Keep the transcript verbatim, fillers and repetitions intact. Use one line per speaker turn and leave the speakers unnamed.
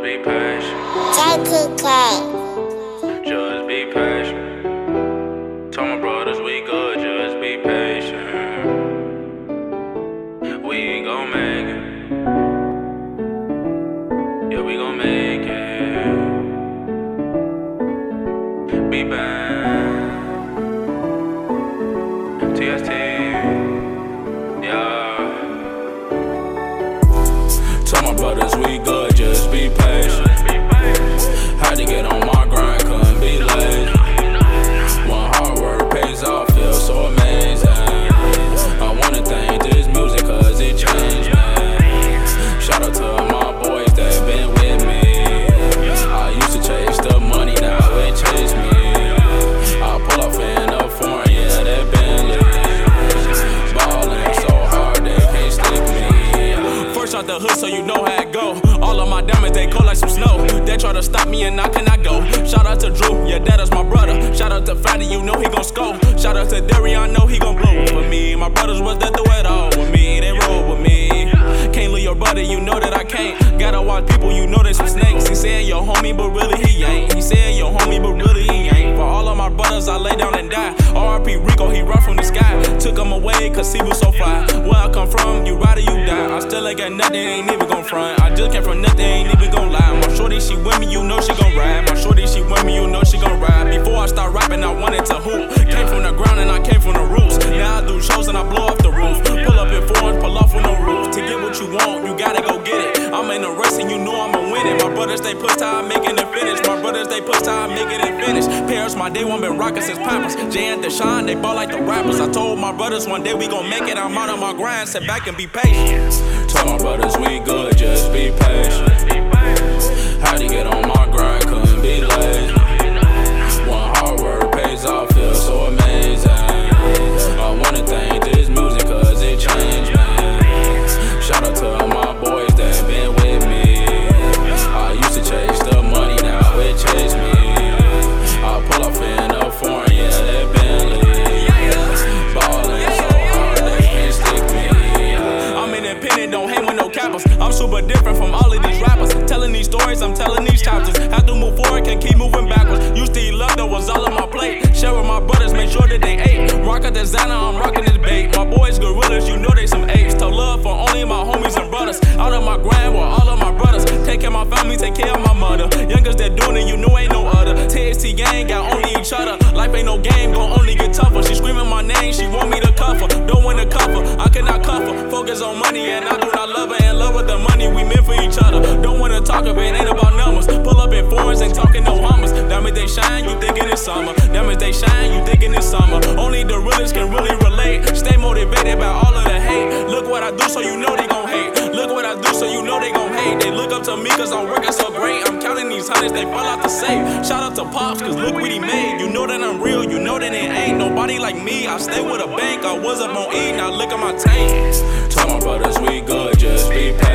be patient.
J P K.
Just be patient. Tell my brothers we good, just be patient. We gon' make it. Yeah, we gon' make it. Be back. T S T. Yeah. Tell my brothers we good, just be patient. Had to get on my grind, couldn't be lazy. When hard work pays off, feels so amazing. I wanna thank this music cause it changed me. Shout out to my boys that been with me. I used to chase the money, now it chase me. I pull off in a foreign, yeah, that Bentley. Ballin' so hard they can't stick me.
First out the hood so you know how it go. All of my diamonds, they cold like some snow. They try to stop me and I cannot go. Shout out to Drew, yeah, that is my brother. Shout out to Fatty, you know he gon' score. Shout out to Derry, I know he gon' blow. For me, my brothers was there through it all. With me, they roll with me. Can't leave your brother, you know that I can't. Gotta watch people, you know they some snakes. He said your homie, but really he ain't. He said your homie, but really he ain't. For all of my brothers, I lay down and die. R I P Rico, he rough from the sky. Took him away, cause he was so fly. Where I come from, you ride or you die. I still ain't got nothing, ain't even gon' front. I just came from nothing, ain't even gon' lie. My shorty, she with me, you know she gon' ride. My shorty, she with me, you know she gon' ride. Before I start rapping, I wanted to hoop. Came from the ground and I came from the roots. Now I do shows and I blow off the roof. Pull up in foreigns, pull off with no roof. To get what you want, you gotta go get it. I'm in the race and you know I'ma win it. My brothers, they push time, making it finish. My brothers, they push time, making it finish. Paris, my day one been rockin' since Pampers. Jay and Deshaun, they ball like the rappers. I told my brothers one day we gon' make it. I'm out of my grind, sit back and be patient.
Tell my brothers we good, just be patient. Had to get on my grind, couldn't be lazy. When hard work pays off, feels so amazing. I wanna thank this music cause it changed me. Shout out to my boys that been with me. I used to chase the money, now it chase me. I pull off in a foreign, yeah, that Bentley. Ballin' so hard they can't stick me.
I'm independent, don't hang with no cappers. I'm super different from all of these rappers. Telling these stories, I'm telling these chapters. Have to move forward, can't keep moving backwards. Used to eat love, that was all on my plate. Share with my brothers, make sure that they ate. Rock a designer, I'm rocking this bait. My boys gorillas, you know they some apes. Tell love for only my homies and brothers. Out of my grind with all of my brothers. Take care of my family, take care of my mother. Youngest that doing it, you know ain't no other. T S T gang got only each other. Life ain't no game, gon' only get tougher. She screaming my name, she want me to cuff her. Don't want to cuff her, I cannot cuff her. Focus on money and I do not love her. In love with the money, we meant for each other. Don't wanna talk of it, ain't about numbers. Pull up in foreigns, ain't talking no hummers. Diamonds they shine, you thinking it's summer. Diamonds they shine, you thinking it's summer. Only the realest can really relate. Stay motivated by all of the hate. Look what I do so you know they gon' hate. Look what I do so you know they gon' hate. They look up to me cause I'm working so great. I'm counting these hundreds, they fall out to save. Shout out to Pops cause look what he made. You know that I'm real, you know that it ain't nobody like me. I stay with a bank, I was up on E, now look at my tank.
Tell my brothers we good, just be patient.